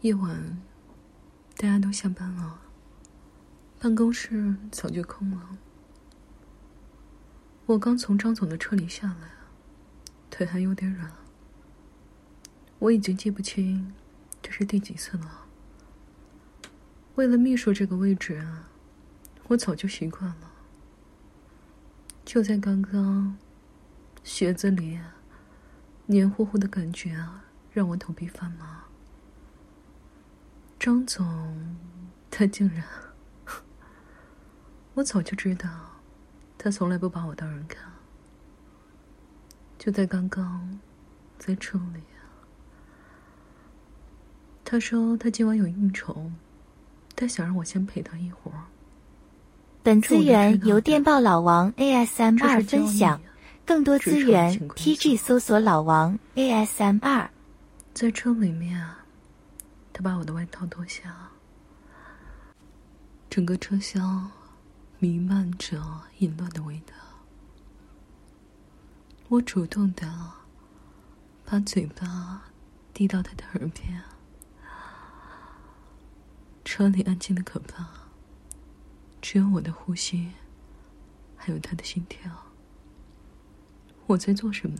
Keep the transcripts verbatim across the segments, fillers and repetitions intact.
夜晚大家都下班了，办公室早就空了。我刚从张总的车里下来，腿还有点软。我已经记不清这是第几次了。为了秘书这个位置啊，我早就习惯了。就在刚刚，鞋子里黏糊糊的感觉啊，让我头皮发麻。张总，他竟然……我早就知道，他从来不把我当人看。就在刚刚，在车里，他说他今晚有应酬，他想让我先陪他一会儿。 本资源由电报老王 A S M R 分享，更多资源 T G 搜索老王 A S M R。 在车里面，他把我的外套脱下，整个车厢弥漫着淫乱的味道。我主动的把嘴巴递到他的耳边，车里安静的可怕，只有我的呼吸，还有他的心跳。我在做什么？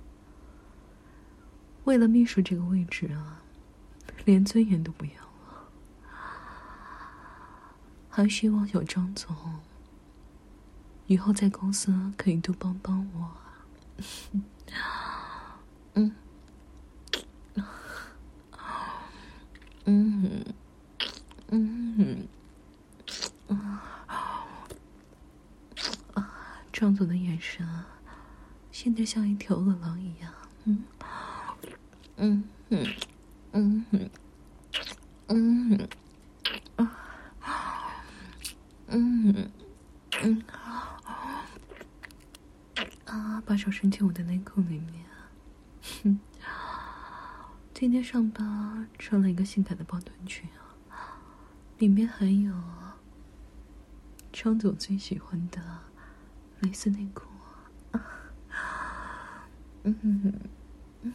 为了秘书这个位置啊，连尊严都不要了，还希望有张总以后在公司可以多帮帮我。嗯，嗯，嗯，啊，张总的眼神现在像一条饿狼一样。嗯，嗯嗯嗯嗯嗯啊嗯嗯啊！把手伸进我的内裤里面。哼，今天上班穿了一个性感的包短裙啊，里面还有张总最喜欢的蕾丝内裤。啊，嗯嗯嗯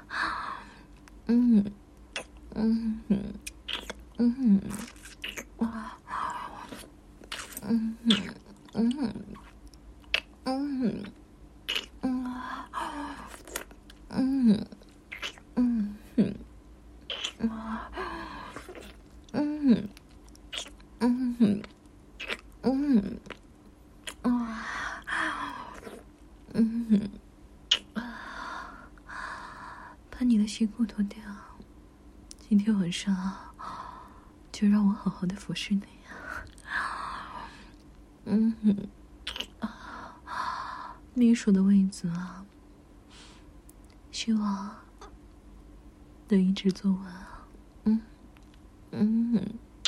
嗯嗯嗯啊嗯嗯嗯嗯啊嗯嗯嗯啊嗯嗯嗯啊嗯把你的西裤脱掉，今天晚上就让我好好的服侍你。嗯哼，秘书的位子啊，希望能一直做完。嗯嗯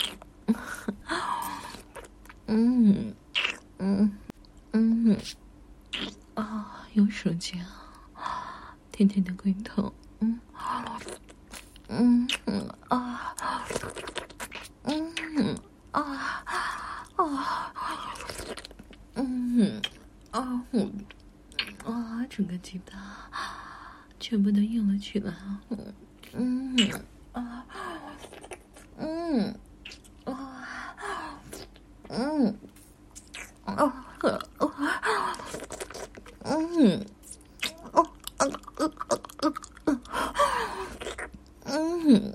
嗯嗯嗯啊，有手劲啊，甜甜的龟头。嗯嗯啊嗯啊啊嗯啊啊，整个鸡巴全部都硬了起来。嗯啊嗯啊嗯啊嗯嗯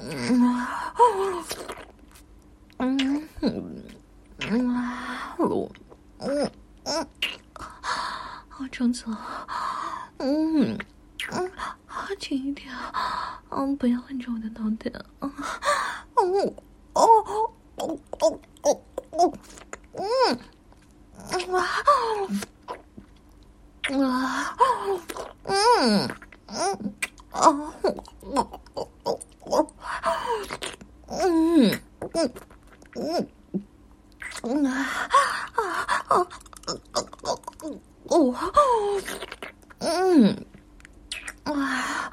嗯嗯嗯，好张总，嗯嗯，轻一点，嗯，不要按着我的脑袋，嗯嗯哦哦哦哦哦，嗯啊啊嗯嗯啊哦哦哦哦，嗯嗯嗯。嗯啊啊啊啊哦嗯啊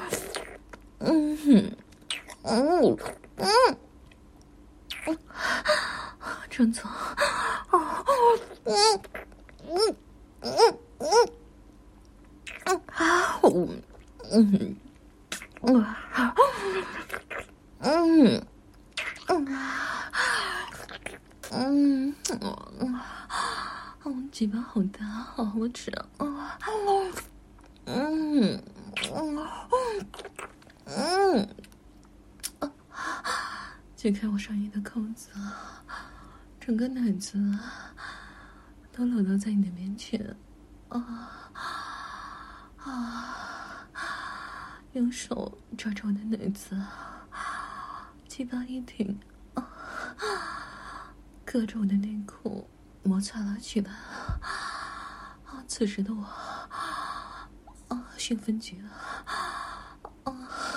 嗯嗯嗯张总啊嗯嗯嗯嗯嗯啊嗯嗯啊嗯嗯嗯嗯，嗯，嘴巴好大，好好吃啊！嗯嗯嗯，解开我上衣的扣子，整个奶子都搂到在你的面前，啊啊！用手抓着我的奶子，鸡巴一挺，啊，隔着我的内裤摩擦了起来。啊，此时的我，啊，兴奋极了，啊，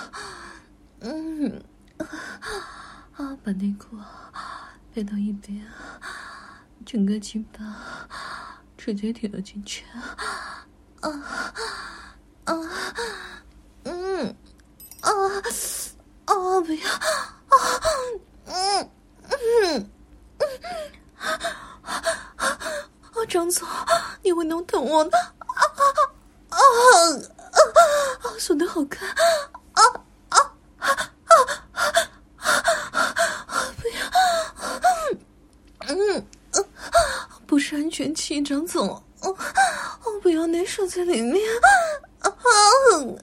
嗯，啊，把内裤背到一边，整个鸡巴直接挺了进去，啊啊嗯啊啊！不要啊！嗯嗯嗯啊！张总，你会弄疼我的啊啊啊啊！说的好看啊啊啊啊！不要，嗯嗯，不是安全期，张总，哦，不要内射在里面啊！嗯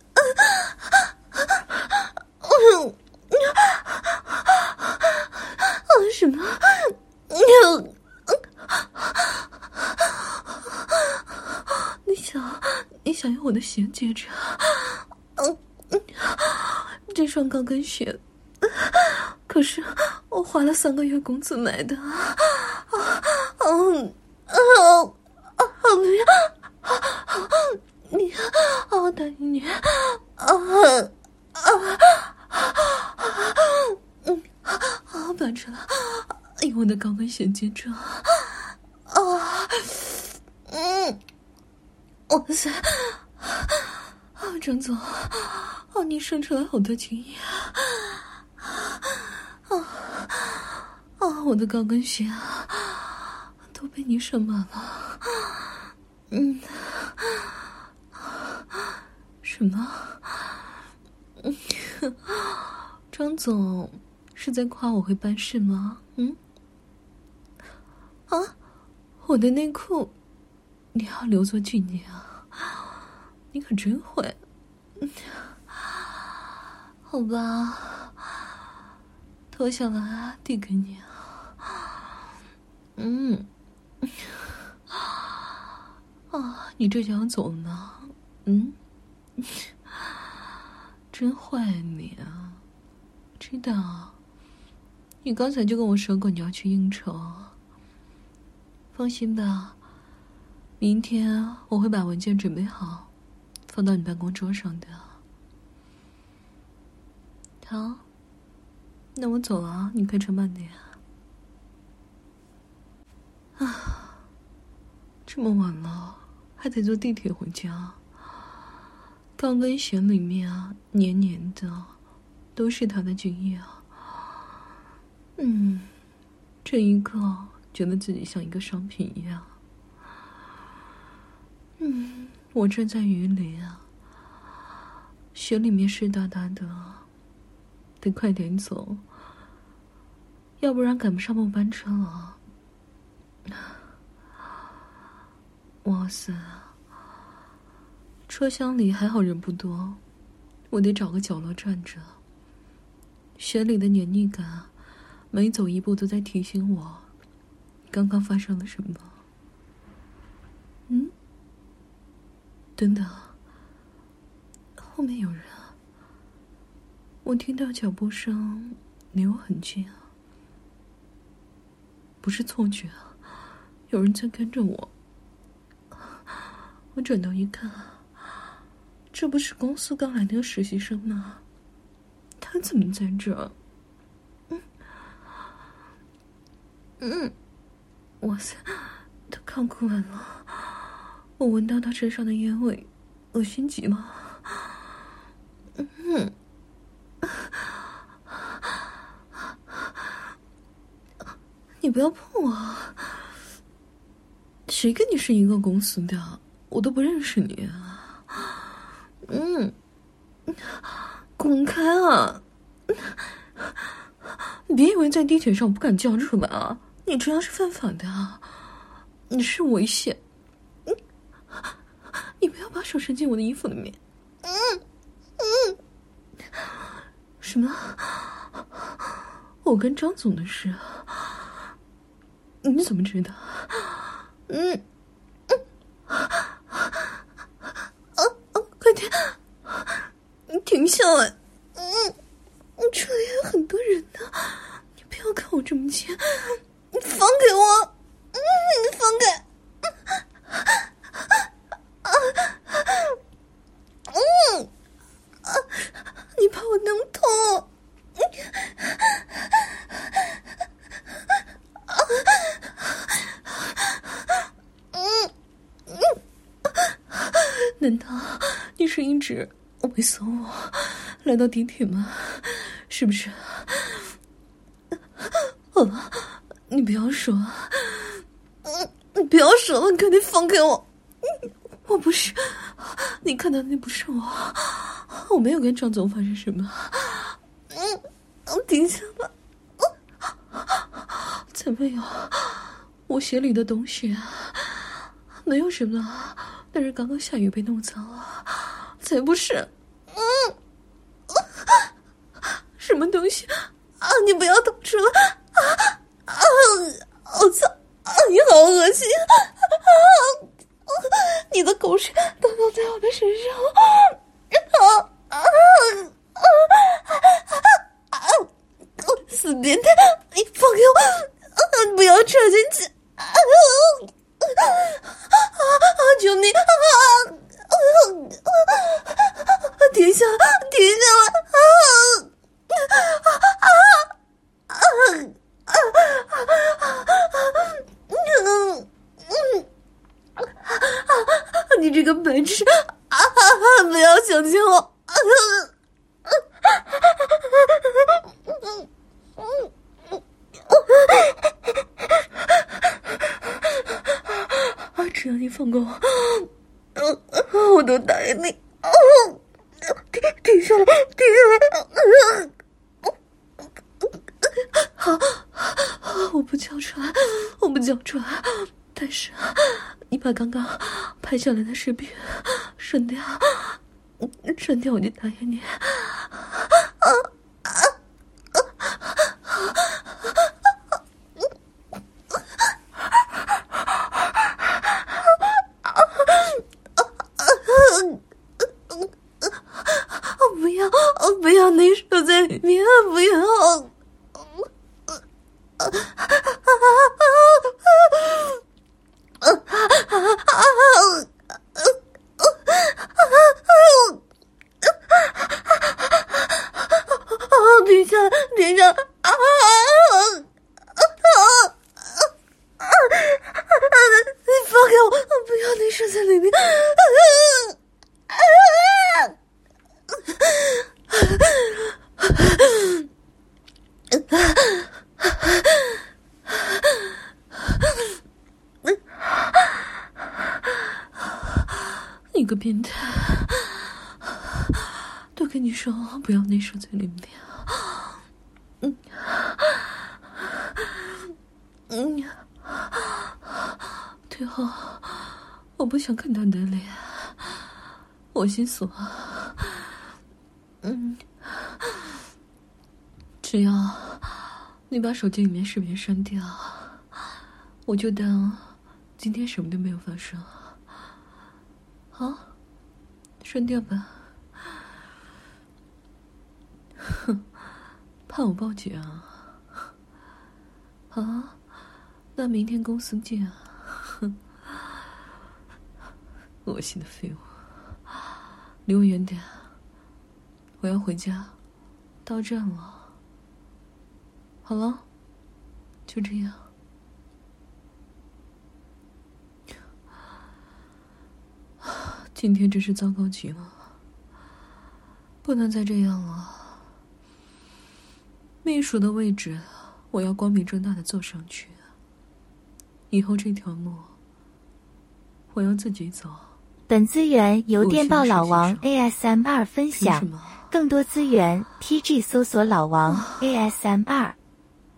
嗯啊什么？嗯。你想，你想要我的鞋接着？嗯嗯，这双高跟鞋，可是我花了三个月工资买的。啊嗯啊啊！不要！你啊，我答应你。啊啊啊！嗯啊，板着了，用我的高跟鞋接着。啊，嗯。哇塞！啊，张总，哦，你生出来好多经验啊！啊啊！我的高跟鞋都被你射满了。嗯，什么？嗯，张总是在夸我会办事吗？嗯？啊，我的内裤。你要留作纪念啊！你可真会。好吧，脱下来递给你啊。嗯，啊，你这就要走呢？嗯，真坏你啊！知道，你刚才就跟我说过你要去应酬。放心吧。明天我会把文件准备好，放到你办公桌上的。好，那我走了，你开车慢点。啊，这么晚了，还得坐地铁回家。高跟鞋里面啊，黏黏的，都是他的精液啊。嗯，这一刻觉得自己像一个商品一样。嗯，我站在雨里啊，雪里面湿哒哒的，得快点走，要不然赶不上末班车了。哇塞，车厢里还好人不多，我得找个角落站着。雪里的黏腻感，每走一步都在提醒我，刚刚发生了什么。嗯？等等，后面有人啊！我听到脚步声离我很近啊，不是错觉啊，有人在跟着我。我转头一看，这不是公司刚来那个实习生吗？他怎么在这儿？嗯嗯，哇塞，他靠过来了。我闻到他身上的烟味，恶心极了。嗯，你不要碰我！谁跟你是一个公司的？我都不认识你啊！嗯，滚开啊！ 你别以为在地铁上不敢叫出来啊，你这样是犯法的啊，你是危险。你你不要把手伸进我的衣服里面。嗯嗯。什么？我跟张总的事，你怎么知道？嗯嗯啊啊！快点，你停下来！嗯，这里有很多人呢，你不要靠我这么近，你放开我！嗯，你放开！啊嗯啊！你把我弄痛！难道你是一直猥琐我来到地铁吗？是不是？好了，你不要说，嗯，你不要说了，赶紧放开我！我不是，你看到的那不是我，我没有跟张总发生什么。嗯，停下吧。才没有，我鞋里的东西没有什么，但是刚刚下雨被弄脏了，才不是。嗯，什么东西啊？你不要吐出来！啊啊！我操！啊，你好恶心！啊，你的口水都落在我的身上！啊啊啊啊！死变态！你放开我！你不要扯进去！啊啊！救命！啊啊！停下！停下来！啊啊啊啊啊！嗯嗯啊！你这个白痴！啊！不要相信我！啊！只要你放过我，我都答应你。停停下来，停下来！好，我不叫出来，我不叫出来。但是你把刚刚拍下来的视频删掉，删掉我就答应你。啊啊不要，不要内射在里面，不要！停下，停下！啊！你放开我！不要内射在里面！你个变态！都跟你说不要内射在里面。嗯嗯，最后我不想看到你的脸，我先锁。嗯，只要你把手机里面视频删掉，我就当今天什么都没有发生。好，删掉吧。哼，怕我报警啊？好，那明天公司见啊！哼，恶心的废物，离我远点，我要回家，到站了。好了，就这样。今天真是糟糕极了，不能再这样了。秘书的位置，我要光明正大的坐上去。以后这条路，我要自己走。 本资源由电报老王 A S M R 分享， 更多资源 T G 搜索老王 A S M R。